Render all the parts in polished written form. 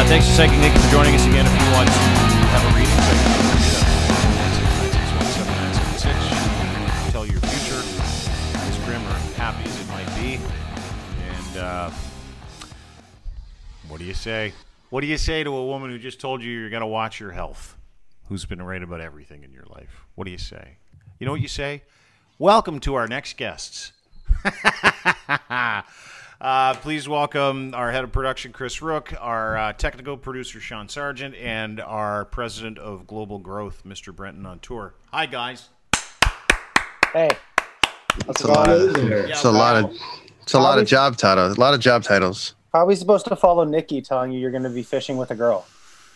Thanks to Psychic Nick for joining us again. If you want to have a reading, tell your future, as grim or happy as it might be. And what do you say? What do you say to a woman who just told you you're going to watch your health, who's been right about everything in your life? What do you say? You know what you say? Welcome to our next guests. Please welcome our head of production, Chris Rook, our technical producer, Sean Sargent, and our president of global growth, Mr. Brenton on tour. Hi, guys. Hey. It's a lot of job titles. A lot of job titles. How are we supposed to follow Nikki telling you you're going to be fishing with a girl?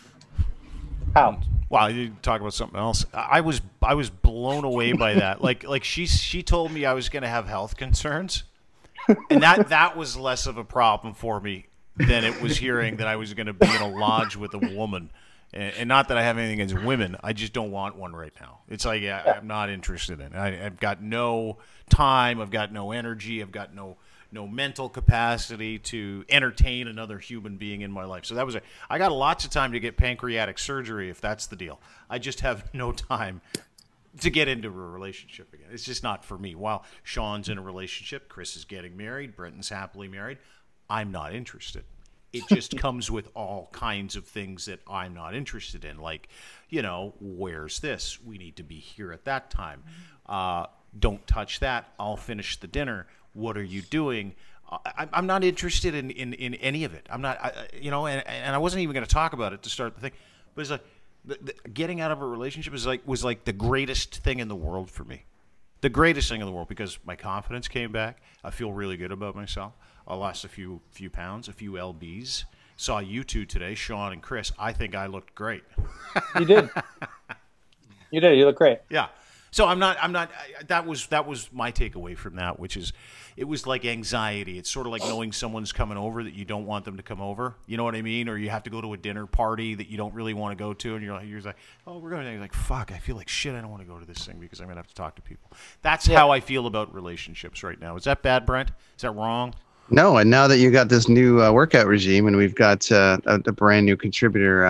How? Wow, you talk about something else. I was blown away by that. Like she told me I was going to have health concerns. And that was less of a problem for me than it was hearing that I was going to be in a lodge with a woman. And not that I have anything against women. I just don't want one right now. It's like I'm not interested in it. I've got no time. I've got no energy. I've got no mental capacity to entertain another human being in my life. So that was it. I got lots of time to get pancreatic surgery if that's the deal. I just have no time to get into a relationship again. It's just not for me. While Sean's in a relationship, Chris is getting married, Brenton's happily married, I'm not interested. It just comes with all kinds of things that I'm not interested in. Like, where's this? We need to be here at that time. Don't touch that. I'll finish the dinner. What are you doing? I'm not interested in any of it. I'm not, and I wasn't even going to talk about it to start the thing. But it's like, getting out of a relationship was like the greatest thing in the world for me. The greatest thing in the world, because my confidence came back. I feel really good about myself. I lost a few pounds, a few lbs. Saw you two today, Sean and Chris. I think I looked great. You did. You did. You look great. Yeah. So I'm not. That was my takeaway from that, which is, it was like anxiety. It's sort of like knowing someone's coming over that you don't want them to come over. You know what I mean? Or you have to go to a dinner party that you don't really want to go to, and you're like, oh, we're going to. You're like, fuck, I feel like shit. I don't want to go to this thing because I'm going to have to talk to people. That's how I feel about relationships right now. Is that bad, Brent? Is that wrong? No, and now that you got this new workout regime, and we've got a brand new contributor.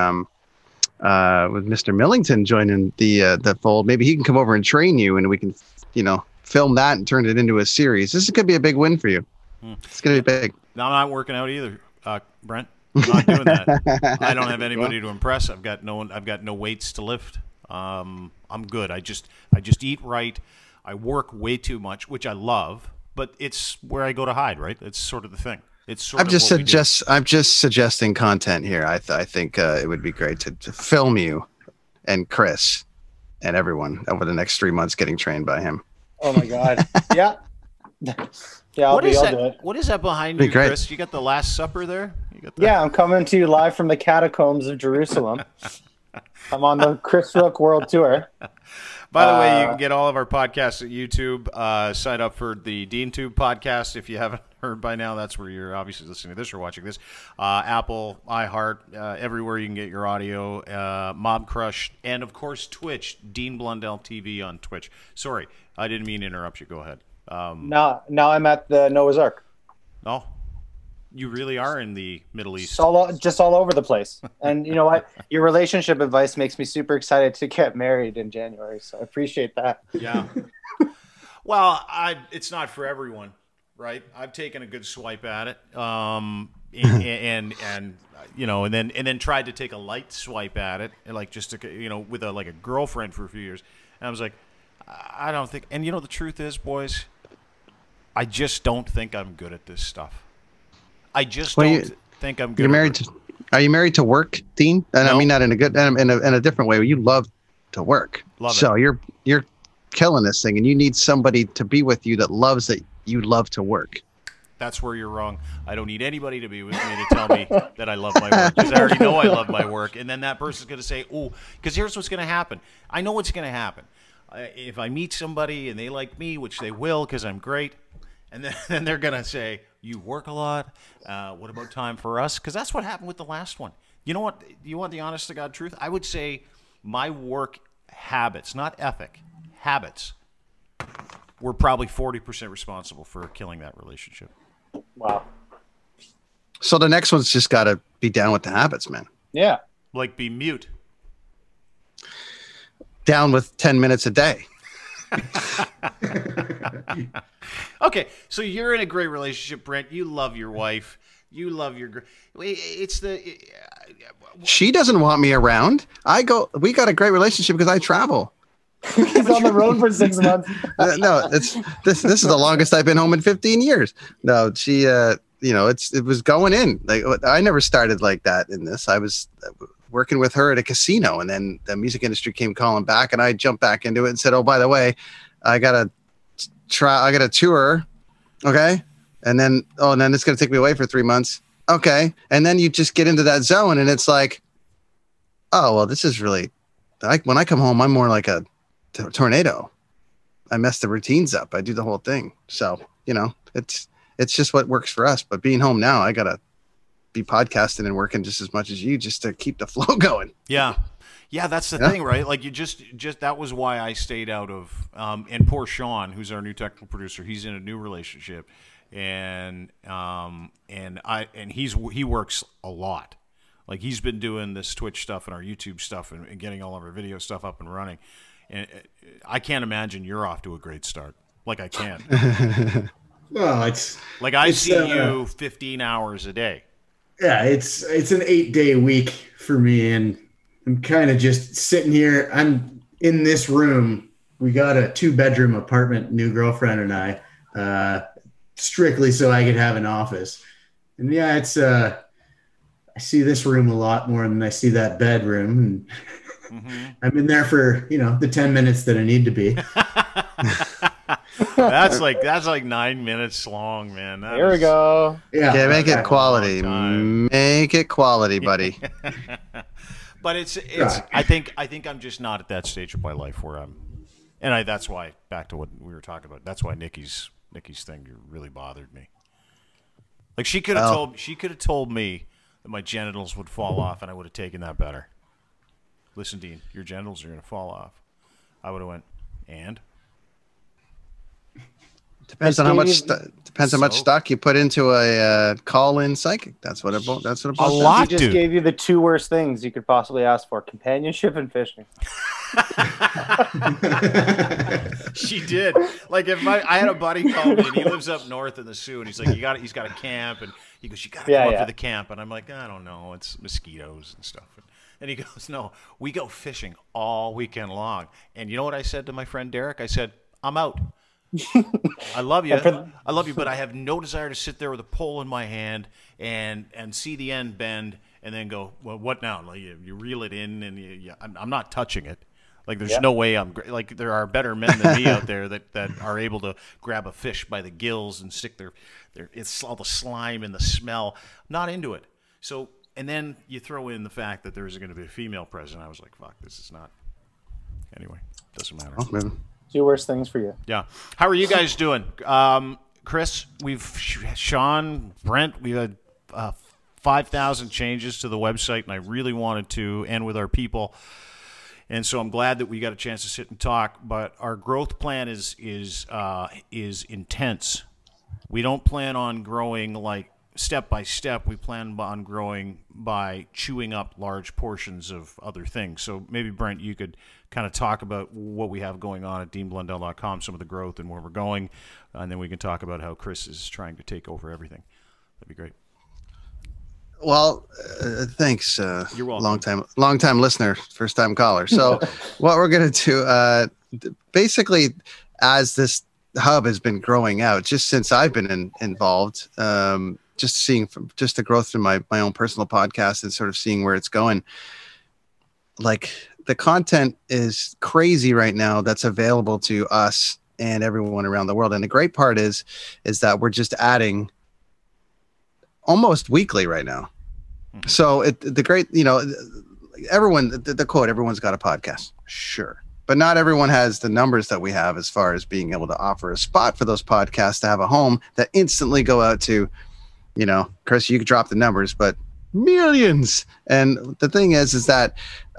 With Mr. Millington joining the fold, maybe he can come over and train you, and we can, film that and turn it into a series. This could be a big win for you. It's going to be big. No, I'm not working out either, Brent. I'm not doing that. I don't have anybody to impress. I've got no weights to lift. I'm good. I just eat right. I work way too much, which I love, but it's where I go to hide, right? It's sort of the thing. I'm just suggesting content here. I think it would be great to film you and Chris and everyone over the next 3 months getting trained by him. Oh my God! Yeah, I'll do it. What is that behind you, Chris? You got the Last Supper there? Yeah, I'm coming to you live from the catacombs of Jerusalem. I'm on the Chris Rook World Tour. By the way, you can get all of our podcasts at YouTube. Sign up for the DeanTube podcast if you haven't heard by now. That's where you're obviously listening to this or watching this. Apple, iHeart, everywhere you can get your audio. Mob Crush, and of course Twitch. Dean Blundell TV on Twitch. Sorry, I didn't mean to interrupt you. Go ahead. Now I'm at the Noah's Ark. Oh. You really are in the Middle East. Just all over the place. And you know what? Your relationship advice makes me super excited to get married in January. So I appreciate that. Yeah. Well, it's not for everyone, right? I've taken a good swipe at it, and then tried to take a light swipe at it, like just to, with a girlfriend for a few years. And I was like, I don't think. And the truth is, boys, I just don't think I'm good at this stuff. I just don't think I'm good. Are you married to work, Dean? And no. I mean that in a good, in a different way. You love to work, so you're killing this thing, and you need somebody to be with you that loves that you love to work. That's where you're wrong. I don't need anybody to be with me to tell me that I love my work, because I already know I love my work. And then that person's going to say, "Oh," because here's what's going to happen. I know what's going to happen. If I meet somebody and they like me, which they will, because I'm great, and then they're going to say, "You work a lot. What about time for us?" Because that's what happened with the last one. You know what? You want the honest to God truth? I would say my work habits, not ethic, habits, were probably 40% responsible for killing that relationship. Wow. So the next one's just got to be down with the habits, man. Yeah. Like be mute. Down with 10 minutes a day. Okay, so you're in a great relationship, Brent. You love your wife. You love your. It's the. She doesn't want me around. We got a great relationship because I travel. He's on the road for 6 months. No, this is the longest I've been home in 15 years. No, she, it was going in. Like, I never started like that in this. I was working with her at a casino, and then the music industry came calling back, and I jumped back into it and said, "Oh, by the way, I got a tour, okay, and then it's gonna take me away for 3 months, okay." And then you just get into that zone, and it's like, oh well, this is really like when I come home, I'm more like a tornado. I mess the routines up. I do the whole thing. So it's just what works for us. But being home now, I gotta be podcasting and working just as much as you, just to keep the flow going. Yeah, that's the thing, right? Like you just that was why I stayed out of. And poor Sean, who's our new technical producer, he's in a new relationship, and he works a lot. Like he's been doing this Twitch stuff and our YouTube stuff and getting all of our video stuff up and running. And I can't imagine you're off to a great start. Like I can. Well, it's like I see you 15 hours a day. Yeah, it's an 8-day week for me, and I'm kind of just sitting here. I'm in this room. We got a 2-bedroom apartment, new girlfriend and I, strictly so I could have an office. And yeah, it's I see this room a lot more than I see that bedroom. And I'm in there for the 10 minutes that I need to be. That's like 9 minutes long, man. There we go. Yeah, make it quality. Make it quality, buddy. But it's. I think I'm just not at that stage of my life where I'm, and that's why, back to what we were talking about. That's why Nikki's thing really bothered me. Like she could have told me that my genitals would fall off, and I would have taken that better. Listen, Dean, your genitals are going to fall off. I would have went, and? Depends on how much stock you put into a call-in psychic. That's what it boils down to. A lot, He just gave you the 2 worst things you could possibly ask for: companionship and fishing. She did. Like if I had a buddy call me, and he lives up north in the Sioux, and he's like, he's got a camp, and he goes, you got to come up to the camp, and I'm like, I don't know, it's mosquitoes and stuff. And he goes, no, we go fishing all weekend long. And you know what I said to my friend Derek? I said, I'm out. I love you, but I have no desire to sit there with a pole in my hand and see the end bend and then go, well, what now? Like you reel it in, and I'm not touching it. Like there's no way like there are better men than me out there that are able to grab a fish by the gills and stick their it's all the slime and the smell. Not into it. So. And then you throw in the fact that there's going to be a female president. I was like, fuck, this is not. Anyway, doesn't matter. Oh, man. 2 worst things for you. Yeah. How are you guys doing? Chris, Sean, Brent, we had 5,000 changes to the website, and I really wanted to end with our people. And so I'm glad that we got a chance to sit and talk. But our growth plan is intense. We don't plan on growing like step by step. We plan on growing by chewing up large portions of other things. So maybe, Brent, you could kind of talk about what we have going on at DeanBlundell.com, some of the growth and where we're going, and then we can talk about how Chris is trying to take over everything. That'd be great. Well, thanks. You're welcome. Long time listener, first time caller. So what we're going to do, basically, as this hub has been growing out, just since I've been involved, just seeing from just the growth in my own personal podcast and sort of seeing where it's going. Like the content is crazy right now that's available to us and everyone around the world. And the great part is that we're just adding almost weekly right now. So everyone, the quote, everyone's got a podcast. Sure. But not everyone has the numbers that we have as far as being able to offer a spot for those podcasts to have a home that instantly go out to, Chris, you could drop the numbers, but millions. And the thing is that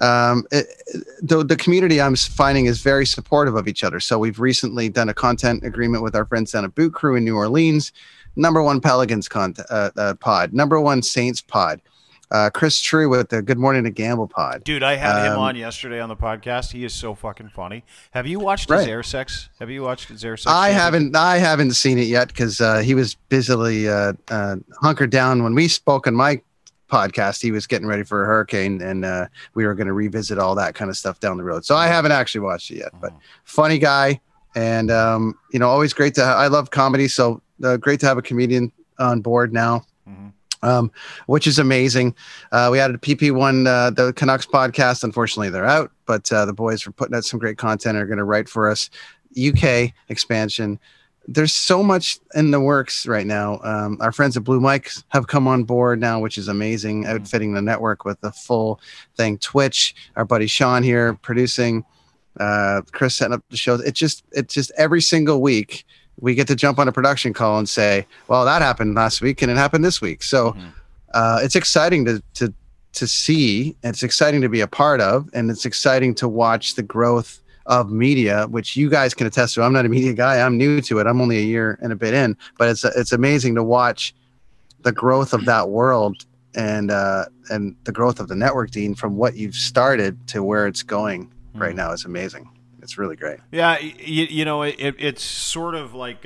the community I'm finding is very supportive of each other. So we've recently done a content agreement with our friends down at Boot Crew in New Orleans, #1 Pelicans pod, #1 Saints pod. Chris True with the Good Morning to Gamble pod. Dude, I had him on yesterday on the podcast. He is so fucking funny. Have you watched his Air Sex? Have you watched his Air Sex? I haven't seen it yet because he was busily hunkered down when we spoke on my podcast. He was getting ready for a hurricane, and we were going to revisit all that kind of stuff down the road. So I haven't actually watched it yet, but funny guy. And, always great I love comedy. So great to have a comedian on board now, which is amazing. We added PP1, the Canucks podcast. Unfortunately, they're out, but the boys are putting out some great content, are going to write for us. UK expansion. There's so much in the works right now. Our friends at Blue Mics have come on board now, which is amazing, outfitting the network with the full thing. Twitch, our buddy Sean here producing, Chris setting up the show. It's just every single week we get to jump on a production call and say, well, that happened last week and it happened this week. So it's exciting to see. It's exciting to be a part of, and it's exciting to watch the growth of media, which you guys can attest to. I'm not a media guy. I'm new to it. I'm only a year and a bit in, but it's amazing to watch the growth of that world and the growth of the network, Dean, from what you've started to where it's going right now is amazing. It's really great. Yeah. It's sort of like,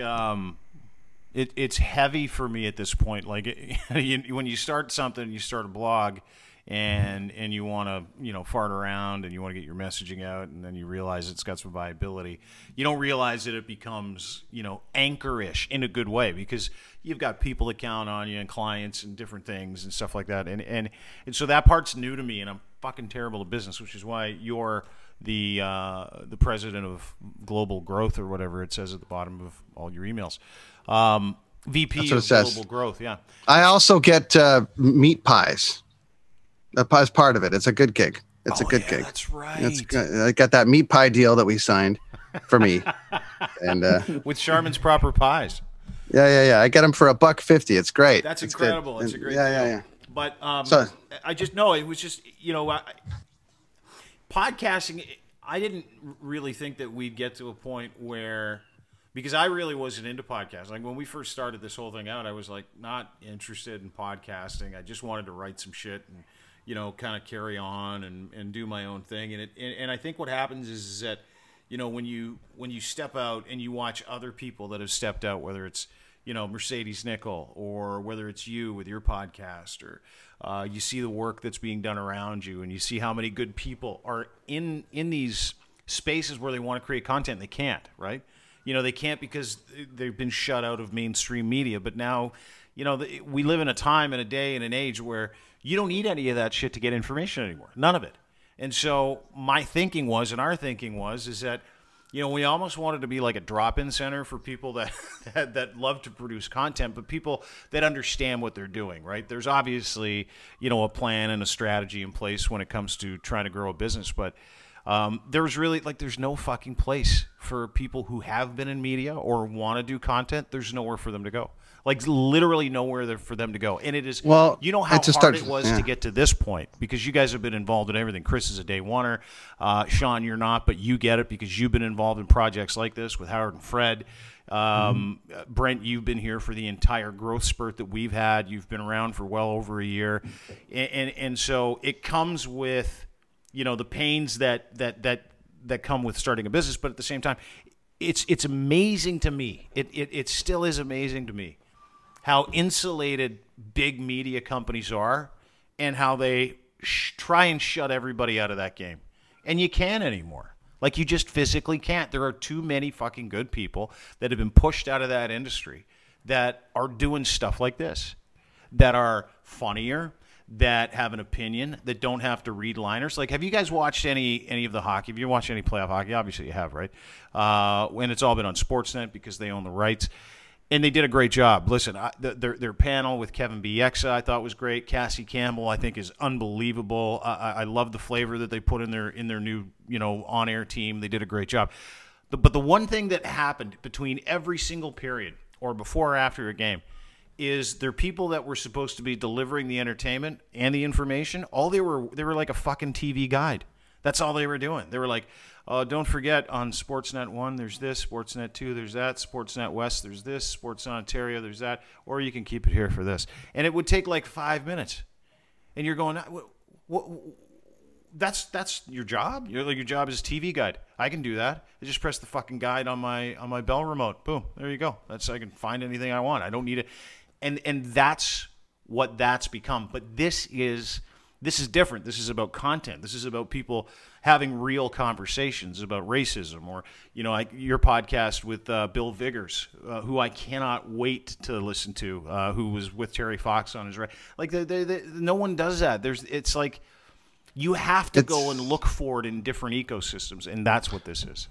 it's heavy for me at this point. Like when you start something, you start a blog, and you want to fart around and you want to get your messaging out, and then you realize it's got some viability. You don't realize that it becomes anchor-ish in a good way, because you've got people that count on you and clients and different things and stuff like that, and so that part's new to me, and I'm fucking terrible at business, which is why you're the president of global growth, or whatever it says at the bottom of all your emails. VP of global growth. Yeah. I also get meat pies. As part of it. It's a good gig. It's a good gig. That's right. It's good. I got that meat pie deal that we signed for me, and with Charmin's Proper Pies. Yeah. I get them for $1.50. It's great. That's incredible. It's a great deal. Yeah. But I just know it was just podcasting. I didn't really think that we'd get to a point where, because I really wasn't into podcasting. Like when we first started this whole thing out, I was like not interested in podcasting. I just wanted to write some shit and kind of carry on and do my own thing. And I think what happens is that, when you step out and you watch other people that have stepped out, whether it's, Mercedes Nickel, or whether it's you with your podcast, or you see the work that's being done around you, and you see how many good people are in these spaces where they want to create content and they can't, right? They can't because they've been shut out of mainstream media. But now, we live in a time and a day and an age where you don't need any of that shit to get information anymore. None of it. And so my thinking was, and our thinking was, is that, we almost wanted to be like a drop-in center for people that that love to produce content, but people that understand what they're doing, right? There's obviously, a plan and a strategy in place when it comes to trying to grow a business, but there's really there's no fucking place for people who have been in media or want to do content. There's nowhere for them to go. Literally nowhere there for them to go. And it is, how hard it was to get to this point, because you guys have been involved in everything. Chris is a day oneer. Sean, you're not, but you get it because you've been involved in projects like this with Howard and Fred. Brent, you've been here for the entire growth spurt that we've had. You've been around for well over a year. And so it comes with, the pains that come with starting a business, but at the same time, it's amazing to me. It still is amazing to me how insulated big media companies are, and how they try and shut everybody out of that game. And you can't anymore. You just physically can't. There are too many fucking good people that have been pushed out of that industry that are doing stuff like this, that are funnier, that have an opinion, that don't have to read liners. Have you guys watched any of the hockey? Have you watched any playoff hockey? Obviously you have, right? And it's all been on Sportsnet because they own the rights. And they did a great job. Listen, their panel with Kevin Bieksa I thought was great. Cassie Campbell I think is unbelievable. I love the flavor that they put in their new on-air team. They did a great job. But the one thing that happened between every single period, or before or after a game, is there people that were supposed to be delivering the entertainment and the information. They were like a fucking TV guide. That's all they were doing. They were like, don't forget on Sportsnet 1, there's this, Sportsnet 2, there's that, Sportsnet West, there's this, Sportsnet Ontario, there's that, or you can keep it here for this. And it would take 5 minutes. and you're going, what, that's your job. You're like, your job is TV guide. I can do that. I just press the fucking guide on my Bell remote. Boom, there you go. I can find anything I want. I don't need it. And that's what that's become. But this is different. This is about content. This is about people having real conversations about racism, or your podcast with Bill Viggers, who I cannot wait to listen to, who was with Terry Fox on his right. Like no one does that. It's like you have to go and look for it in different ecosystems, and that's what this is.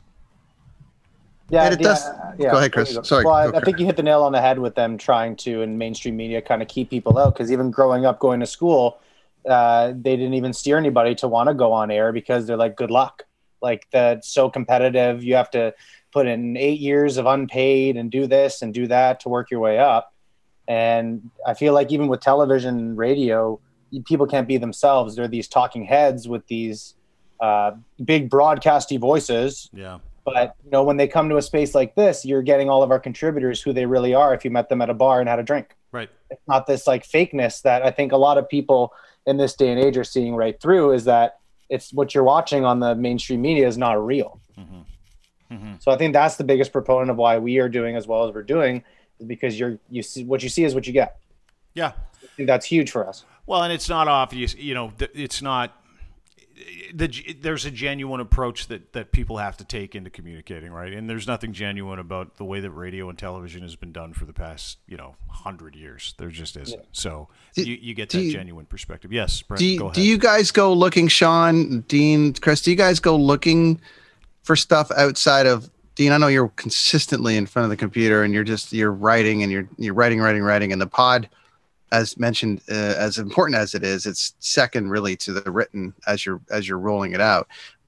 Yeah, And it does. yeah. Go ahead, Chris. Sorry. Well, I think you hit the nail on the head with them trying to, in mainstream media, kind of keep people out. Because even growing up, going to school, they didn't even steer anybody to want to go on air because they're like, good luck. Like, that's so competitive. You have to put in 8 years of unpaid and do this and do that to work your way up. And I feel like even with television and radio, people can't be themselves. They're these talking heads with these big broadcasty voices. Yeah. But when they come to a space like this, you're getting all of our contributors who they really are if you met them at a bar and had a drink. Right. It's not this like fakeness that I think a lot of people in this day and age are seeing right through, is that it's what you're watching on the mainstream media is not real. Mm-hmm. Mm-hmm. So I think that's the biggest proponent of why we are doing as well as we're doing, is because you see what you see is what you get. Yeah. I think that's huge for us. Well, and it's not obvious, it's not. There's a genuine approach that people have to take into communicating, right? And there's nothing genuine about the way that radio and television has been done for the past 100 years. There just isn't. Yeah. So you get that genuine perspective. Yes, Brent, go ahead. Do you guys go looking, Sean, Dean, Chris? Do you guys go looking for stuff outside of Dean? I know you're consistently in front of the computer and you're writing and you're writing, and the pod, as mentioned, as important as it is, it's second really to the written as you're rolling it out.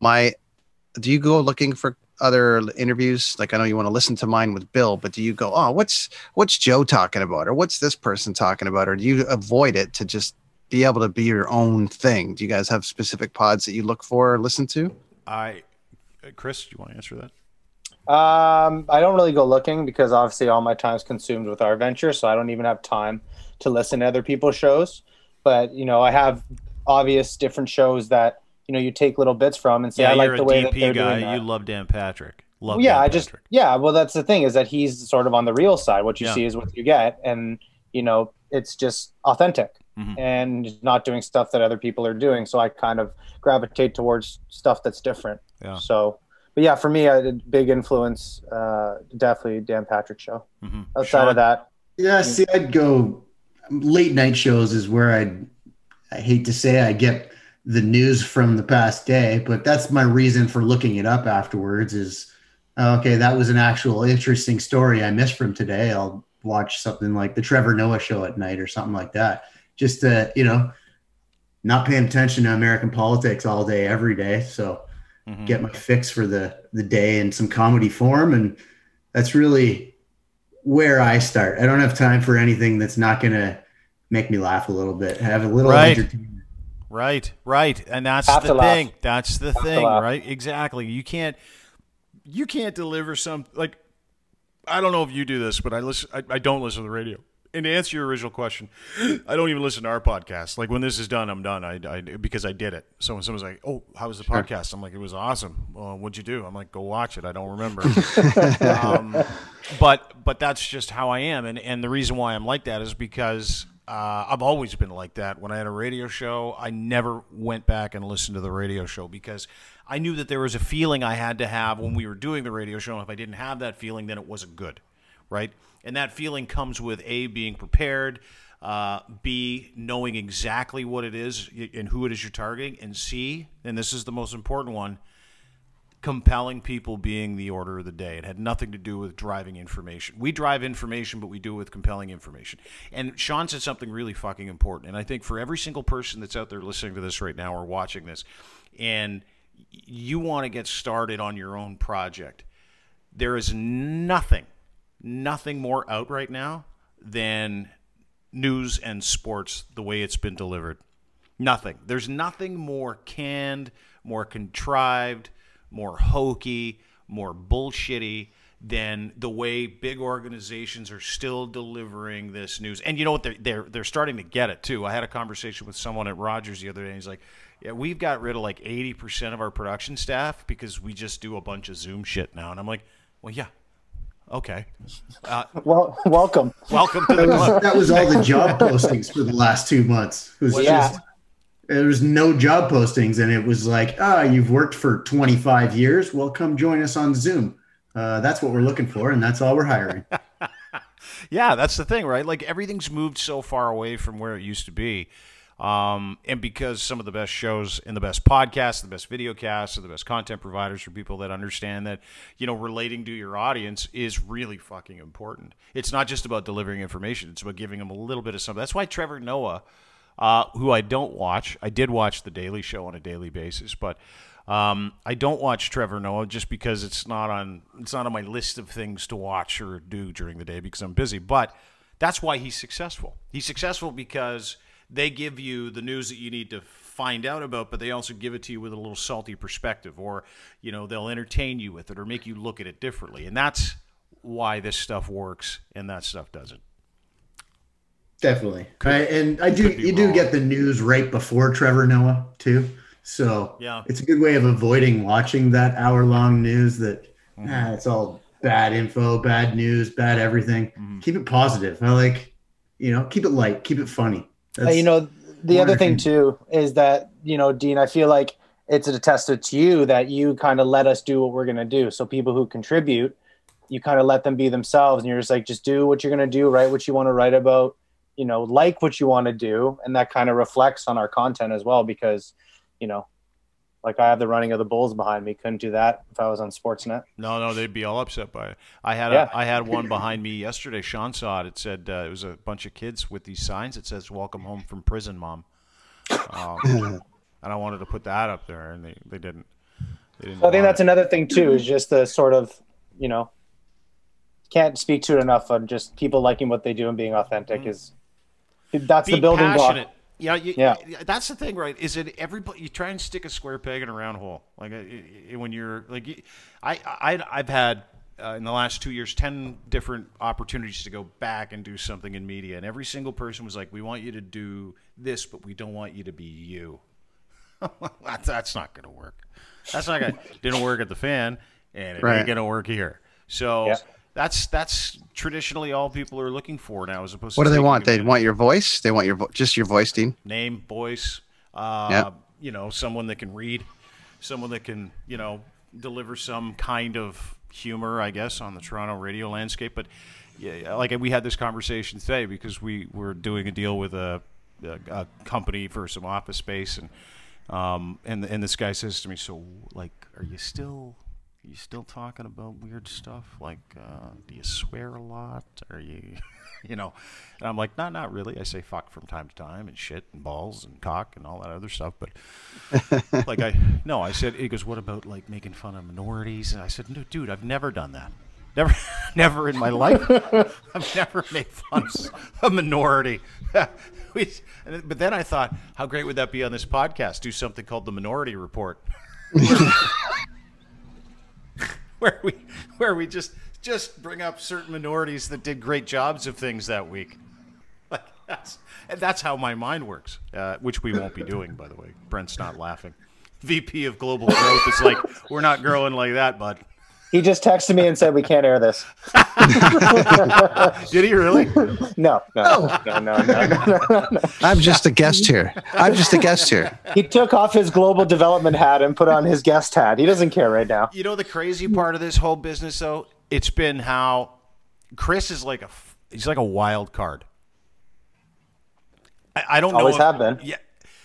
Do you go looking for other interviews? Like, I know you want to listen to mine with Bill, but do you go, oh, what's Joe talking about, or what's this person talking about, or do you avoid it to just be able to be your own thing? Do you guys have specific pods that you look for or listen to? Chris, do you want to answer that? I don't really go looking because obviously all my time is consumed with our venture, so I don't even have time to listen to other people's shows. But I have obvious different shows that you take little bits from and say, I like the way that they're doing that. You love Dan Patrick. Well, that's the thing, is that he's sort of on the real side. What you see is what you get, and it's just authentic. Mm-hmm. And not doing stuff that other people are doing. So I kind of gravitate towards stuff that's different. Yeah. So, but yeah, for me, a big influence, definitely Dan Patrick show. Mm-hmm. Outside of that. Yeah, see, I'd go late night shows is where I hate to say I get the news from the past day, but that's my reason for looking it up afterwards is, okay, that was an actual interesting story I missed from today. I'll watch something like the Trevor Noah show at night or something like that. Just to, not paying attention to American politics all day, every day. So get my fix for the day in some comedy form. And that's really where I start. I don't have time for anything that's not going to make me laugh a little bit, have a little entertainment. Right. And that's the thing. That's the thing, right? Exactly. You can't deliver some, like, I don't know if you do this, but I don't listen to the radio. And to answer your original question, I don't even listen to our podcast. Like, when this is done, I'm done. Because I did it. So when someone's like, "Oh, how was the podcast?" I'm like, "It was awesome." Well, what'd you do? I'm like, "Go watch it. I don't remember." But that's just how I am. And the reason why I'm like that is because I've always been like that. When I had a radio show, I never went back and listened to the radio show because I knew that there was a feeling I had to have when we were doing the radio show. And if I didn't have that feeling, then it wasn't good, right? And that feeling comes with A, being prepared, B, knowing exactly what it is and who it is you're targeting, and C, and this is the most important one, compelling people being the order of the day. It had nothing to do with driving information. We drive information, but we do it with compelling information. And Sean said something really fucking important, and I think for every single person that's out there listening to this right now or watching this, and you want to get started on your own project, there is nothing more out right now than news and sports the way it's been delivered. Nothing. There's nothing more canned, more contrived, more hokey, more bullshitty than the way big organizations are still delivering this news. And you know what? They're starting to get it too. I had a conversation with someone at Rogers the other day. And he's like, "Yeah, we've got rid of like 80% of our production staff because we just do a bunch of Zoom shit now." And I'm like, "Well, yeah, okay. Well, welcome. Welcome to the club." That was all the job postings for the last 2 months. It was just, there was no job postings, and it was like, you've worked for 25 years. Well, come join us on Zoom. That's what we're looking for, and that's all we're hiring. Yeah, that's the thing, right? Like everything's moved so far away from where it used to be. And because some of the best shows and the best podcasts, the best video casts, and the best content providers are people that understand that, relating to your audience is really fucking important. It's not just about delivering information. It's about giving them a little bit of something. That's why Trevor Noah, who I don't watch, I did watch The Daily Show on a daily basis, but I don't watch Trevor Noah just because it's not on my list of things to watch or do during the day because I'm busy. But that's why he's successful. He's successful because they give you the news that you need to find out about, but they also give it to you with a little salty perspective, or they'll entertain you with it or make you look at it differently. And that's why this stuff works and that stuff doesn't. Definitely. You do get the news right before Trevor Noah too. So yeah, it's a good way of avoiding watching that hour-long news that it's all bad info, bad news, bad everything. Mm-hmm. Keep it positive. I like, keep it light, keep it funny. The other thing too is that, Dean, I feel like it's a testament to you that you kind of let us do what we're going to do. So people who contribute, you kind of let them be themselves, and you're just like, just do what you're going to do, write what you want to write about, like what you want to do. And that kind of reflects on our content as well, because, like I have the running of the Bulls behind me. Couldn't do that if I was on Sportsnet. No, they'd be all upset by it. I had one behind me yesterday. Sean saw it. It said it was a bunch of kids with these signs. It says "Welcome home from prison, Mom." And I wanted to put that up there, and they didn't. So I think that's another thing too, is just the sort of, can't speak to it enough on just people liking what they do and being authentic. That's the building block. Yeah, that's the thing, right? Is it everybody? You try and stick a square peg in a round hole. Like when you're like, I've had in the last 2 years 10 different opportunities to go back and do something in media, and every single person was like, "We want you to do this, but we don't want you to be you." That's not going to work. That's not going. Didn't work at the Fan, and it ain't going to work here. So. Yeah. That's traditionally all people are looking for now, as opposed to. What do they want? They want your voice. They want just your voice, Dean. Name, voice. Someone that can read, someone that can deliver some kind of humor, I guess, on the Toronto radio landscape. But yeah, like we had this conversation today because we were doing a deal with a company for some office space, and this guy says to me, "So, like, are you still talking about weird stuff? Like, do you swear a lot? Are you, And I'm like, no, not really. I say fuck from time to time and shit and balls and cock and all that other stuff. But I said, he goes, what about like making fun of minorities? And I said, no, dude, I've never done that. Never in my life. I've never made fun of a minority. But then I thought, how great would that be on this podcast? Do something called the Minority Report. Where we just bring up certain minorities that did great jobs of things that week. Like that's how my mind works, which we won't be doing, by the way. Brent's not laughing. VP of Global Growth is like, we're not growing like that, bud. He just texted me and said we can't air this. Did he really? No. I'm just a guest here. He took off his global development hat and put on his guest hat. He doesn't care right now. The crazy part of this whole business, though, it's been how Chris is like he's like a wild card. I don't know. Always have been. Yeah.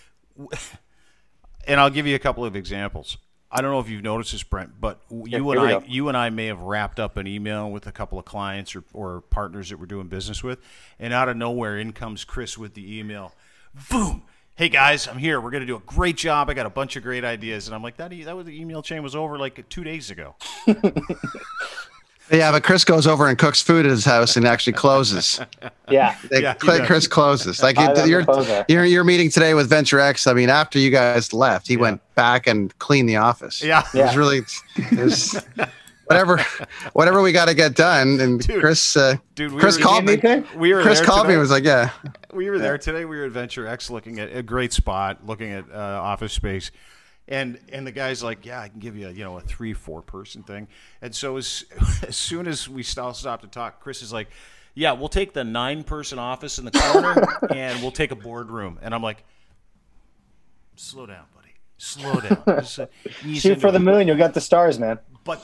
And I'll give you a couple of examples. I don't know if you've noticed this, Brent, but you and I may have wrapped up an email with a couple of clients or partners that we're doing business with, and out of nowhere, in comes Chris with the email. Boom! Hey guys, I'm here. We're going to do a great job. I got a bunch of great ideas, and I'm like, that was the email chain was over like 2 days ago. Yeah, but Chris goes over and cooks food at his house and actually closes. Yeah. Chris closes. Like your meeting today with Venture X. I mean, after you guys left, he went back and cleaned the office. Yeah. It was really. whatever we got to get done. And Dude, Chris, Dude, Chris called me. We were Chris there called me today. and was like, yeah. We were there today. We were at Venture X looking at a great spot, looking at office space. And the guy's like, yeah, I can give you a 3-4 person thing. And so as soon as we stop to talk, Chris is like, yeah, we'll take the 9-person office in the corner and we'll take a boardroom. And I'm like, slow down, buddy. Slow down. Just, Shoot for the moon, you'll get the stars, man. But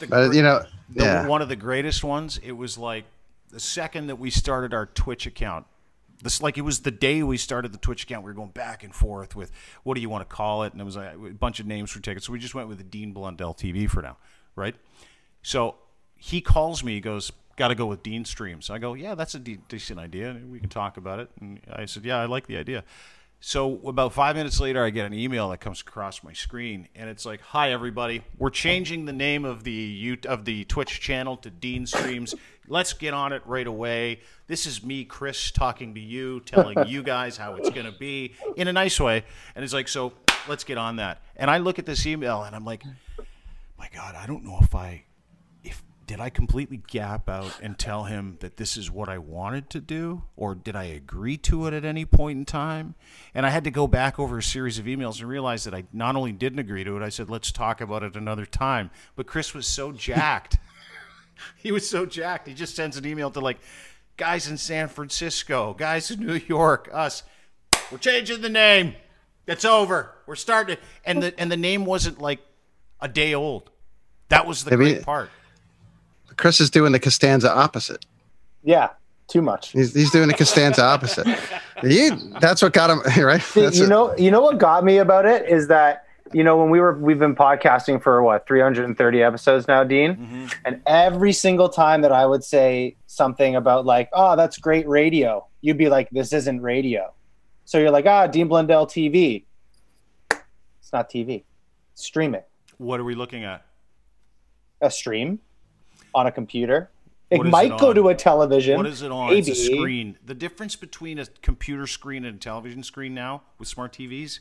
one of the greatest ones, it was like the second that we started our Twitch account. It was the day we started the Twitch account. We were going back and forth with what do you want to call it, and it was like a bunch of names for tickets. So we just went with the Dean Blundell TV for now, right? So he calls me, he goes, got to go with Dean Streams. I go, yeah, that's a decent idea. We can talk about it. And I said, yeah, I like the idea. So about 5 minutes later, I get an email that comes across my screen, and it's like, "Hi, everybody. We're changing the name of the Twitch channel to Dean Streams. Let's get on it right away. This is me, Chris, talking to you, telling you guys how it's going to be in a nice way." And it's like, so let's get on that. And I look at this email, and I'm like, my God, I don't know if did I completely gap out and tell him that this is what I wanted to do, or did I agree to it at any point in time? And I had to go back over a series of emails and realize that I not only didn't agree to it, I said, let's talk about it another time. But Chris was so jacked. He was so jacked. He just sends an email to guys in San Francisco, guys in New York, us. We're changing the name. It's over. We're starting. And the name wasn't like a day old. That was the great part. Chris is doing the Costanza opposite. Yeah, too much. He's doing the Costanza opposite. That's what got him right. You know what got me about it is that when we've been podcasting for 330 episodes now, Dean, and every single time that I would say something about oh, that's great radio, you'd be like, this isn't radio. So you're like, Dean Blundell TV. It's not TV. Stream it. What are we looking at? A stream. On a computer. It might go to a television. What is it on? Maybe. It's a screen. The difference between a computer screen and a television screen now with smart TVs,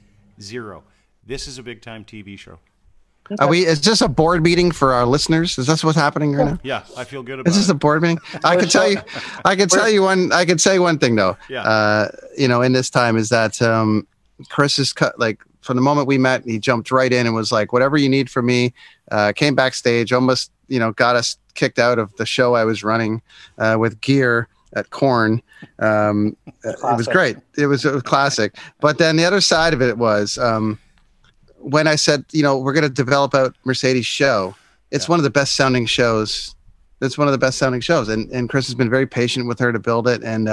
0. This is a big time TV show. Okay. Is this a board meeting for our listeners? Is that what's happening right now? Yeah, I feel good about it. Is this a board meeting? I can say one thing though. Yeah. In this time is that Chris is from the moment we met, he jumped right in and was like, whatever you need from me, came backstage, almost, got us kicked out of the show I was running with gear at Korn. It was great. It was a classic. But then the other side of it was when I said, we're going to develop out Mercedes' show. It's one of the best sounding shows. It's one of the best sounding shows. And Chris has been very patient with her to build it. And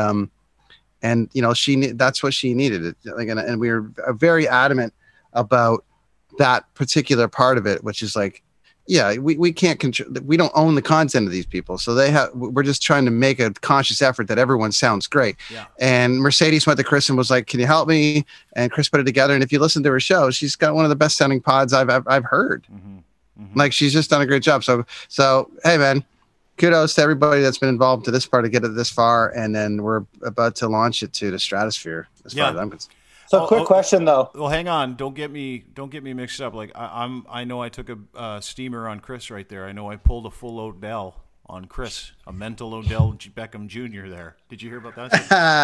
that's what she needed. And we were very adamant about that particular part of it, which is we can't control, we don't own the content of these people. So we're just trying to make a conscious effort that everyone sounds great. Yeah. And Mercedes went to Chris and was like, can you help me? And Chris put it together. And if you listen to her show, she's got one of the best sounding pods I've heard. Mm-hmm. Mm-hmm. She's just done a great job. So, hey man, kudos to everybody that's been involved to this part to get it this far. And then we're about to launch it to the stratosphere as far as I'm concerned. So quick question though. Well, hang on. Don't get me mixed up. I know I took a steamer on Chris right there. I know I pulled a full Odell on Chris, a mental Odell Beckham Jr. there. Did you hear about that?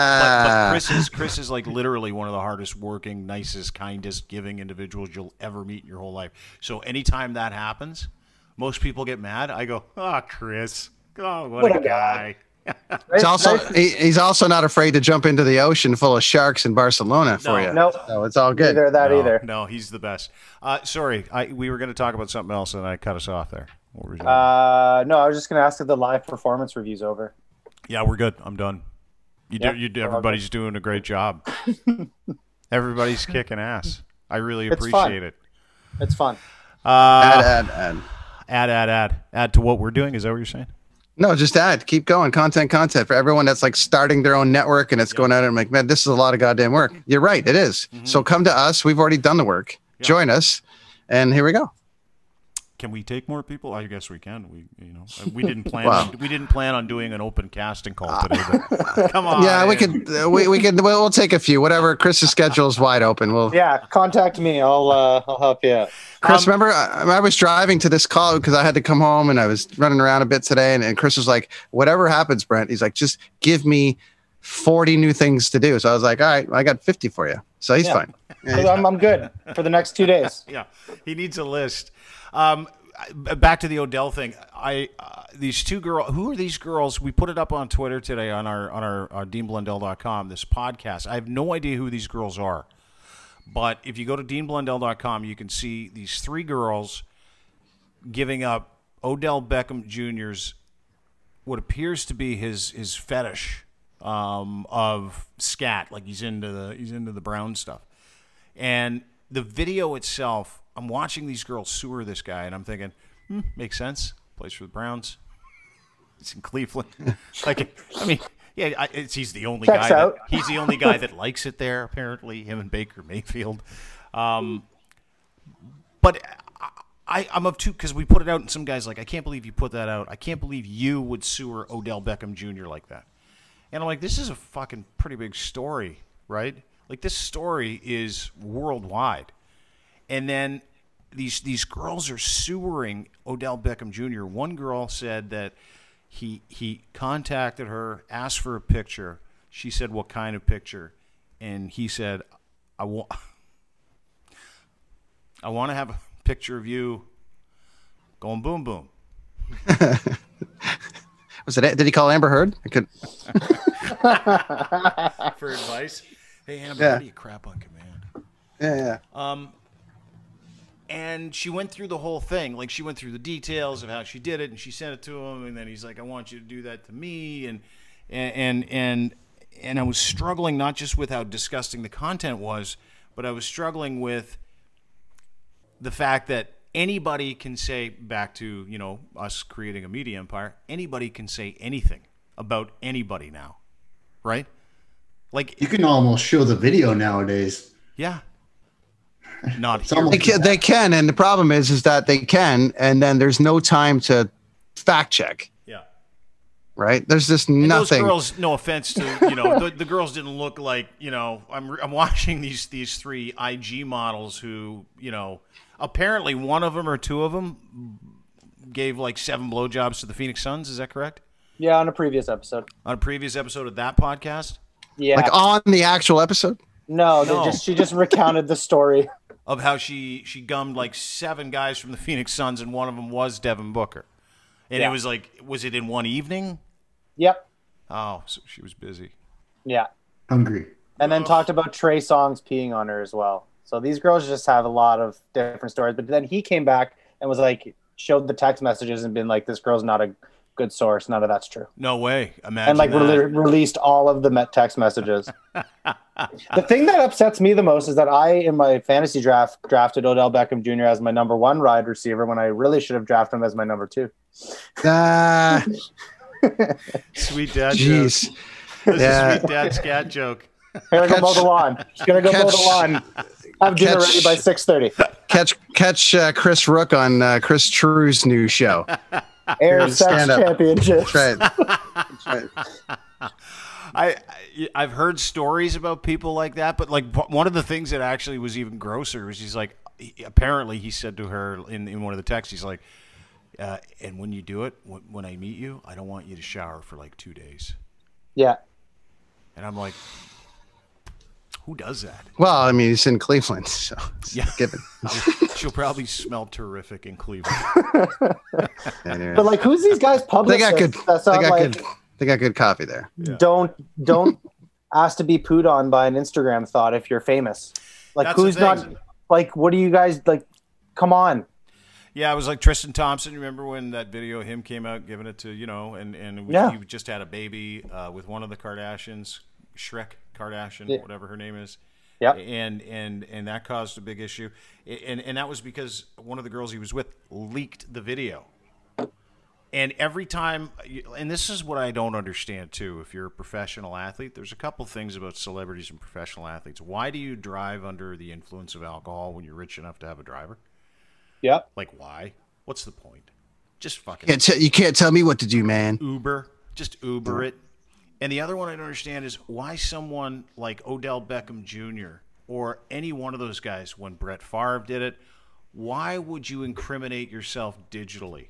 but Chris is literally one of the hardest working, nicest, kindest, giving individuals you'll ever meet in your whole life. So anytime that happens, most people get mad. I go, Chris. Oh, what a guy. He's also not afraid to jump into the ocean full of sharks in Barcelona for you. No, so it's all good. Either. No, he's the best. Sorry, we were going to talk about something else, and I cut us off there. What were you doing? No, I was just going to ask if the live performance review's over. Yeah, we're good. I'm done. Everybody's doing a great job. Everybody's kicking ass. I really appreciate it. It's fun. Add to what we're doing. Is that what you're saying? No, just keep going. Content for everyone that's starting their own network and it's going out and man, this is a lot of goddamn work. You're right. It is. Mm-hmm. So come to us. We've already done the work. Yeah. Join us. And here we go. Can we take more people? I guess we can. We didn't plan on doing an open casting call today. But come on. Yeah, we could. We'll take a few. Whatever. Chris's schedule is wide open. Contact me. I'll help you out. Chris, remember I was driving to this call because I had to come home and I was running around a bit today. And Chris was like, whatever happens, Brent, he's like, just give me 40 new things to do. So I was like, all right, I got 50 for you. So he's fine. So I'm good for the next 2 days. Yeah, he needs a list. Back to the Odell thing. These two girls. Who are these girls? We put it up on Twitter today on our DeanBlundell.com. This podcast. I have no idea who these girls are, but if you go to DeanBlundell.com, you can see these three girls giving up Odell Beckham Jr.'s what appears to be his fetish of scat, like he's into the brown stuff. And the video itself, I'm watching these girls sewer this guy, and I'm thinking, makes sense. Plays for the Browns. It's in Cleveland. He's the only Checks guy. out. He's the only guy that likes it there. Apparently, him and Baker Mayfield. But I'm of two because we put it out, and some guys like, I can't believe you put that out. I can't believe you would sewer Odell Beckham Jr. like that. And I'm like, this is a fucking pretty big story, right? Like, this story is worldwide. And then these girls are sewering Odell Beckham Jr. One girl said that he contacted her, asked for a picture. She said, what kind of picture? And he said, I want to have a picture of you going boom, boom. Did he call Amber Heard? I could. For advice. Hey, Amber, how do you crap on command? Yeah. And she went through the whole thing. Like, she went through the details of how she did it, and she sent it to him, and then he's like, I want you to do that to me. And I was struggling not just with how disgusting the content was, but I was struggling with the fact that anybody can say, back to, us creating a media empire, anybody can say anything about anybody now, right? Like, You can almost show the video nowadays. yeah. Not It's here. almost- They can, and the problem is that they can, and then there's no time to fact check. Yeah. Right? There's just And nothing. those girls, no offense to, the girls didn't look like, I'm watching these three IG models who, apparently one of them or two of them gave like 7 blowjobs to the Phoenix Suns. Is that correct? Yeah, on a previous episode. On a previous episode of that podcast? Yeah. Like on the actual episode. No, No. she just recounted the story. Of how she gummed like 7 guys from the Phoenix Suns, and one of them was Devin Booker. And Yeah. it was like, was it in one evening? Yep. Oh, so she was busy. Yeah. Hungry. And then talked about Trey Songz peeing on her as well. So these girls just have a lot of different stories. But then he came back and was like, showed the text messages and been like, this girl's not a good source. None of that's true. No way. Imagine And like that. released all of the text messages. The thing that upsets me the most is that I, in my fantasy draft, drafted Odell Beckham Jr. as my number 1 wide receiver when I really should have drafted him as my number 2. Sweet dad joke. Jeez. This is sweet dad scat joke. Gonna go mow the lawn. She's gonna go mow the lawn. Have dinner Catch- ready by 6:30. Catch Chris Rook on Chris True's new show. Air Here's Sex stand up. Championships. That's right. That's right. I've heard stories about people like that, but like one of the things that actually was even grosser was he's like, apparently he said to her in one of the texts, he's like, and when you do it, when I meet you, I don't want you to shower for like 2 days. Yeah. And I'm like, who does that? Well, I mean, he's in Cleveland, so it's Yeah. given. She'll probably smell terrific in Cleveland. Anyway. But like, who's these guys They publicists? got good. That They sound got like good. They got good coffee there. don't ask to be pooed on by an Instagram thought if you're famous. Like, That's the who's thing. not? Like, what do you guys like? Come on. Yeah, it was like Tristan Thompson. You remember when that video of him came out giving it to, and Yeah. he just had a baby with one of the Kardashians, Shrek Kardashian, Yeah. whatever her name is. Yep. And that caused a big issue. And that was because one of the girls he was with leaked the video. And every time, and this is what I don't understand too, if you're a professional athlete, there's a couple things about celebrities and professional athletes. Why do you drive under the influence of alcohol when you're rich enough to have a driver? Yep. Like, why? What's the point? Just fucking You can't tell me what to do, man. Uber. Just Uber it. And the other one I don't understand is why someone like Odell Beckham Jr. or any one of those guys, when Brett Favre did it, why would you incriminate yourself digitally?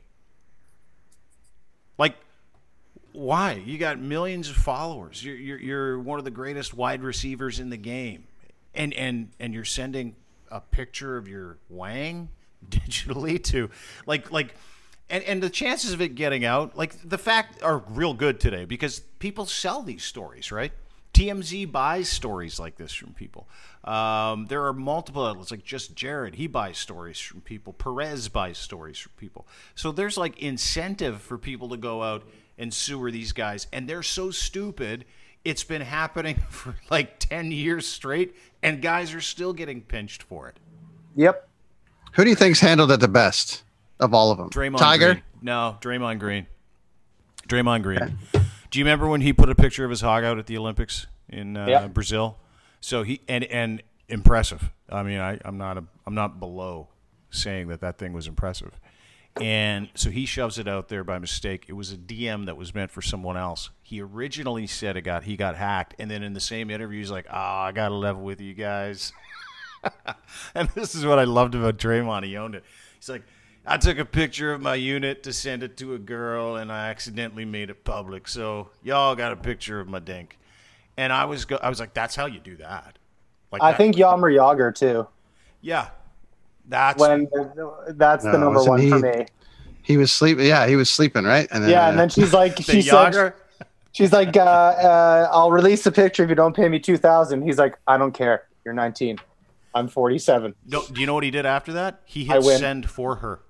Like, why? You got millions of followers. You're one of the greatest wide receivers in the game, and you're sending a picture of your wang digitally to like. And the chances of it getting out, like the fact, are real good today because people sell these stories, right? TMZ buys stories like this from people. There are multiple outlets, like Just Jared. He buys stories from people. Perez buys stories from people. So there's like incentive for people to go out and sewer these guys. And they're so stupid, it's been happening for like 10 years straight, and guys are still getting pinched for it. Yep. Who do you think's handled it the best of all of them? Draymond Tiger? Green. No, Draymond Green. Draymond Green. Okay. Do you remember when he put a picture of his hog out at the Olympics in Brazil? So he and impressive. I mean, I'm not below saying that thing was impressive. And so he shoves it out there by mistake. It was a DM that was meant for someone else. He originally said he got hacked, and then in the same interview he's like, I got to level with you guys. And this is what I loved about Draymond. He owned it. He's like, I took a picture of my unit to send it to a girl, and I accidentally made it public. So y'all got a picture of my dink. And I was like, that's how you do that. Like I think Jaromir Jagr too. Yeah, that's the number one for me. He was sleeping. Yeah, he was sleeping, right? And then, and then she's like, she's like, I'll release a picture if you don't pay me $2,000. He's like, I don't care. You're 19. I'm 47. No, do you know what he did after that? He hit send for her.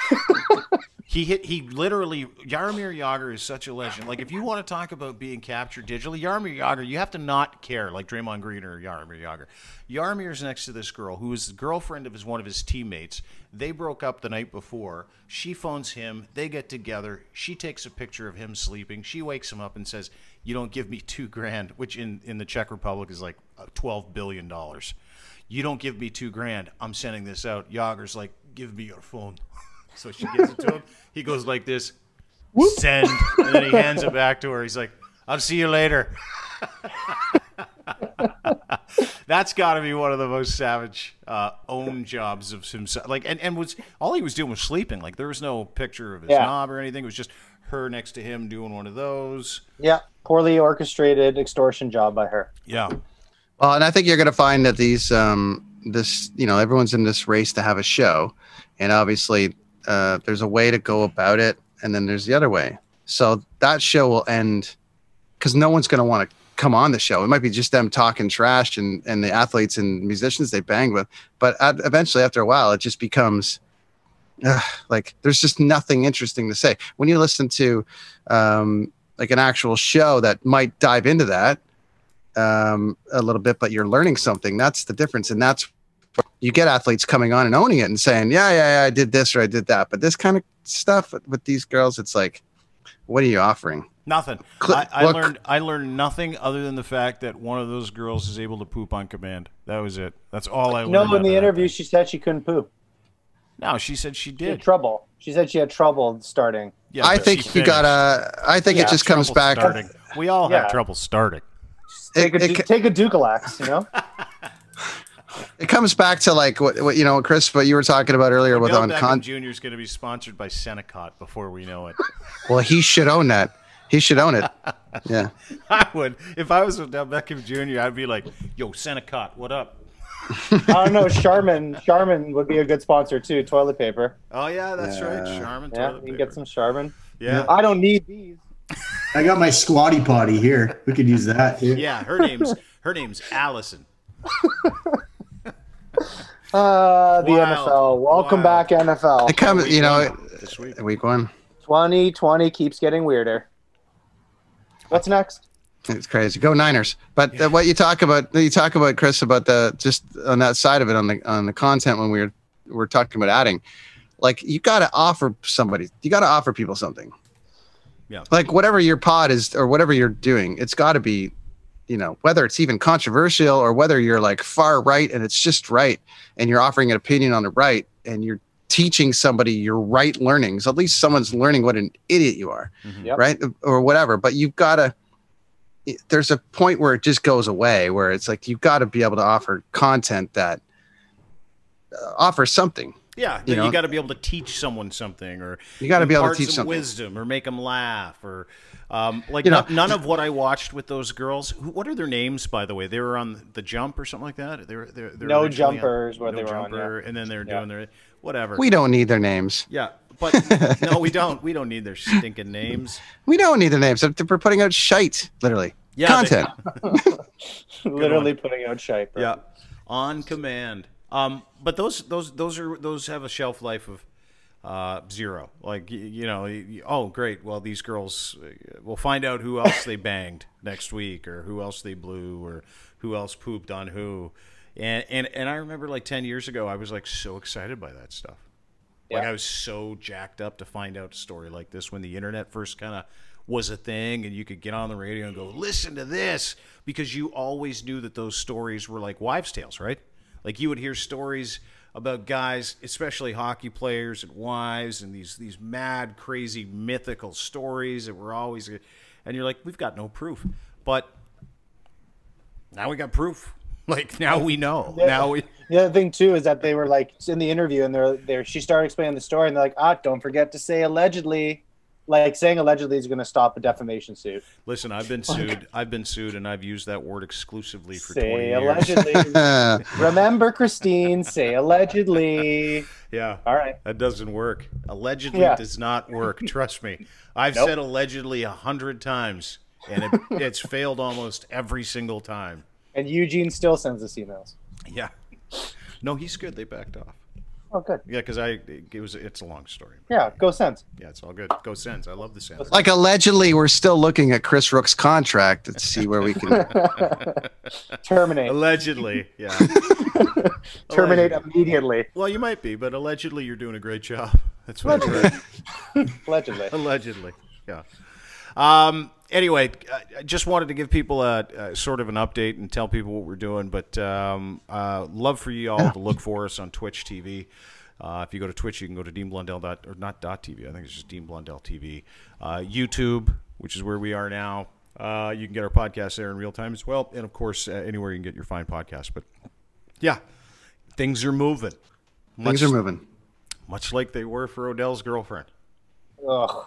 He literally, Jaromir Jagr is such a legend. Like, if you want to talk about being captured digitally, Jaromir Jagr, you have to not care, like Draymond Green or Jaromir Jagr. Jarmir's next to this girl who is the girlfriend of one of his teammates. They broke up the night before. She phones him. They get together. She takes a picture of him sleeping. She wakes him up and says, you don't give me $2,000, which in the Czech Republic is like $12 billion. You don't give me $2,000. I'm sending this out. Jagr's like, give me your phone. So she gives it to him. He goes like this, send, and then he hands it back to her. He's like, I'll see you later. That's got to be one of the most savage own jobs of himself. Like, and was all he was doing was sleeping. Like, there was no picture of his knob or anything. It was just her next to him doing one of those. Yeah, poorly orchestrated extortion job by her. Yeah. Well, and I think you're going to find that these, everyone's in this race to have a show, and obviously there's a way to go about it, and then there's the other way. So that show will end because no one's going to want to come on the show. It might be just them talking trash and the athletes and musicians they bang with, but eventually after a while, it just becomes like there's just nothing interesting to say. When you listen to like an actual show that might dive into that a little bit, but you're learning something, that's the difference. And that's you get athletes coming on and owning it and saying, yeah, I did this or I did that. But this kind of stuff with these girls, it's like, what are you offering? Nothing. I learned nothing other than the fact that one of those girls is able to poop on command. That was it. That's all I learned. No, in the interview, she said she couldn't poop. No, she said she did. She had trouble. She said she had trouble starting. Yeah, I think you gotta. I think it just comes back. Starting. We all have trouble starting. Take a Dukalax, you know. It comes back to like what you know, Chris, what you were talking about earlier with Bill Beckham Jr. is going to be sponsored by Senecot before we know it. Well, he should own that. He should own it. Yeah, I would. If I was with Bill Beckham Jr., I'd be like, "Yo, Senecot, what up?" I don't know. Charmin would be a good sponsor too. Toilet paper. Oh yeah, that's right. Charmin. Yeah, toilet you can paper. get some Charmin. Yeah. I don't need these. I got my squatty potty here. We could use that. Yeah, her name's Allison. The NFL. Welcome back, NFL. It comes, this week. Week 1. 2020 keeps getting weirder. What's next? It's crazy. Go Niners. But what you talk about, Chris, about the just on that side of it, on the content when we're talking about adding, like you got to offer people something. Yeah. Like whatever your pod is or whatever you're doing, it's got to be, whether it's even controversial or whether you're like far right and it's just right and you're offering an opinion on the right and you're teaching somebody your right learnings, at least someone's learning what an idiot you are, right? Or whatever. But you've got to, there's a point where it just goes away where it's like, you've got to be able to offer content that offers something. Yeah, You know? you got to be able to teach someone something, or You gotta be able to impart teach some something. wisdom, or make them laugh, or You know- none of what I watched with those girls. What are their names, by the way? They were on The Jump or something like that. They're No originally Jumpers, what No they were on, Jumper, and then they're doing their whatever. We don't need their names. Yeah, but no, we don't. We don't need their stinking names. We don't need their names. They're putting out shite, literally. Yeah, Content. Literally putting out shite. Bro. Yeah, on command. But those have a shelf life of 0. Like oh great. Well, these girls, we'll find out who else they banged next week, or who else they blew, or who else pooped on who. And I remember like 10 years ago, I was like so excited by that stuff. Like I was so jacked up to find out a story like this when the internet first kind of was a thing, and you could get on the radio and go, listen to this, because you always knew that those stories were like wives' tales, right? Like you would hear stories about guys, especially hockey players and wives, and these mad, crazy, mythical stories that were always, and you're like, we've got no proof, but now we got proof. Like now we know. Yeah. Now we. The other thing too is that they were like in the interview, and she started explaining the story, and they're like, don't forget to say allegedly. Like saying allegedly is going to stop a defamation suit. Listen, I've been sued. I've been sued, and I've used that word exclusively for Say 20 years. allegedly. Remember, Christine, say allegedly. Yeah. All right. That doesn't work. Allegedly Yeah. does not work. Trust me. I've Nope. said allegedly 100 times, and it's failed almost every single time. And Eugene still sends us emails. Yeah. No, he's good. They backed off. Oh, good. Yeah, because it's a long story. Yeah, go Sens. Yeah, it's all good. Go Sens. I love the Sens. Like allegedly, we're still looking at Chris Rook's contract to see where we can. Terminate. Allegedly, yeah. Terminate Allegedly. immediately. Well, you might be, but allegedly you're doing a great job. That's what I've heard. Allegedly. Allegedly, yeah. Anyway, I just wanted to give people a sort of an update and tell people what we're doing. But love for you all to look for us on Twitch TV. If you go to Twitch, you can go to Dean Blundell or not .tv. I think it's just Dean Blundell TV. YouTube, which is where we are now. You can get our podcast there in real time as well, and of course anywhere you can get your fine podcast. But yeah, things are moving. Things are moving. Much like they were for Odell's girlfriend. Ugh.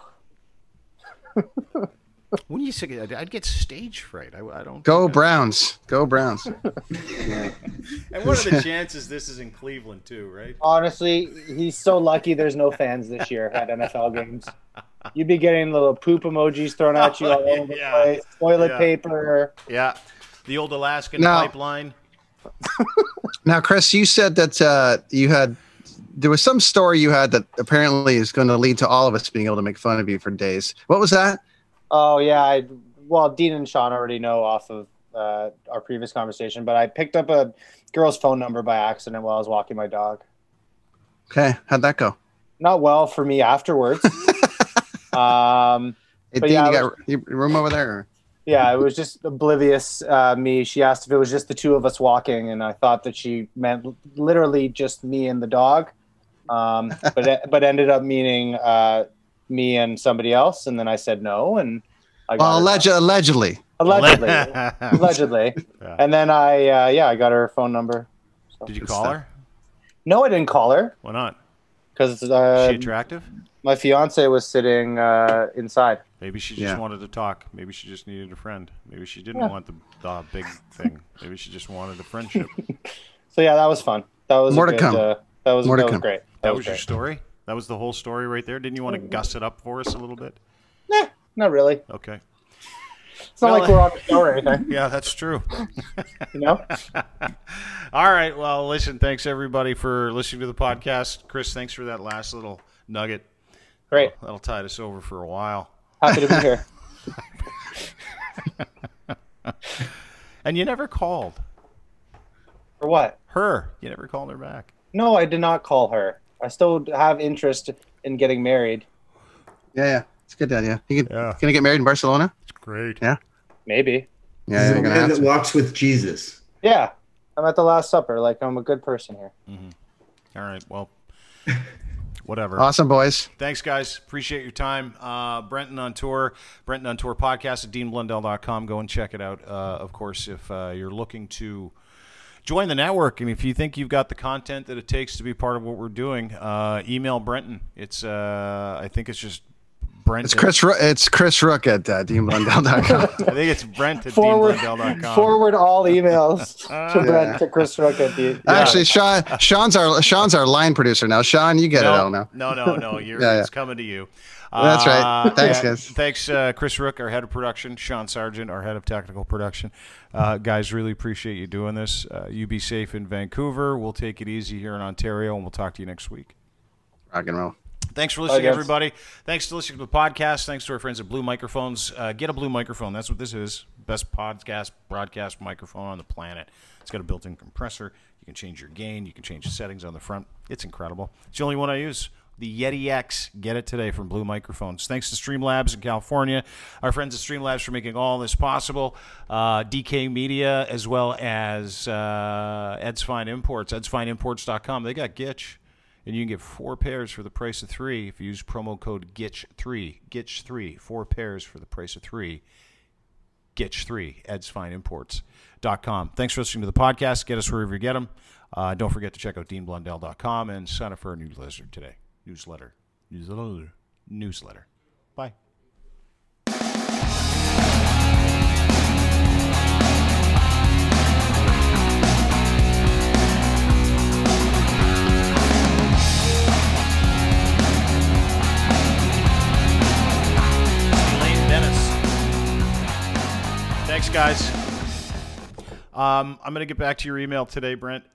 When you say I'd get stage fright. I don't Go think Browns. Go Browns. And what are the chances this is in Cleveland too, right? Honestly, he's so lucky there's no fans this year at NFL games. You'd be getting little poop emojis thrown at you all over the Yeah. place, toilet Yeah. paper. Yeah, the old Alaskan No. pipeline. Now, Chris, you said that there was some story you had that apparently is going to lead to all of us being able to make fun of you for days. What was that? Oh, yeah. Well, Dean and Sean already know off of our previous conversation, but I picked up a girl's phone number by accident while I was walking my dog. Okay, how'd that go? Not well for me afterwards. Hey, But Dean, yeah, you got your room over there? Or? Yeah, it was just oblivious me. She asked if it was just the two of us walking, and I thought that she meant literally just me and the dog, but ended up meaning me and somebody else. And then I said no, and I got her- Allegedly. allegedly, allegedly. Yeah. And then I got her phone number. So. Did you call her? No, I didn't call her Why not? because Is she attractive? my fiance was sitting inside. Maybe she just Yeah. wanted to talk. Maybe she just needed a friend. Maybe she didn't want the big thing. Maybe she just wanted a friendship. So yeah, that was fun. That was More a to good, come. That was More to that was come. great. That was your great. story? That was the whole story right there? Didn't you want to guss it up for us a little bit? Nah, not really. Okay. It's not Well, like we're on the show or anything, Yeah, that's true. you know? All right. Well, listen, thanks everybody for listening to the podcast. Chris, thanks for that last little nugget. Great. That'll tide us over for a while. Happy to be here. And you never called For what? her. You never called her back. No, I did not call her. I still have interest in getting married. Yeah. It's a good idea. You Yeah. gonna get married in Barcelona? It's great. Yeah. Maybe. Yeah, He's you're a gonna man have that to. walks with Jesus. Yeah. I'm at the Last Supper. Like, I'm a good person here. All right. Well, whatever. Awesome, boys. Thanks, guys. Appreciate your time. Brenton on Tour podcast at deanblundell.com. Go and check it out. Of course, if you're looking to join the network. And if you think you've got the content that it takes to be part of what we're doing, email Brenton. It's I think it's just Brent. It's Chris Rook at DeanBlundell.com. I think it's Brent at Forward DeanBlundell.com. all emails to Brent to Chris Rook at the. Actually, Sean's our line producer now. Sean, you get it all now. No. It's coming to you. That's right. Thanks, guys. Thanks, Chris Rook, our head of production, Sean Sargent, our head of technical production. Guys, really appreciate you doing this. You be safe in Vancouver. We'll take it easy here in Ontario, and we'll talk to you next week. Rock and roll. Thanks for listening, everybody. Thanks for listening to the podcast. Thanks to our friends at Blue Microphones. Get a Blue microphone. That's what this is. Best podcast broadcast microphone on the planet. It's got a built-in compressor. You can change your gain. You can change the settings on the front. It's incredible. It's the only one I use. The Yeti X. Get it today from Blue Microphones. Thanks to Streamlabs in California. Our friends at Streamlabs for making all this possible. DK Media, as well as Ed's Fine Imports. EdsFineImports.com. They got Gitch. And you can get 4 pairs for the price of 3 if you use promo code GITCH3. GITCH3. 4 pairs for the price of 3. GITCH3. EdsFineImports.com. Thanks for listening to the podcast. Get us wherever you get them. Don't forget to check out DeanBlundell.com and sign up for our newsletter today. Newsletter. Bye. Thanks, guys. I'm going to get back to your email today, Brent.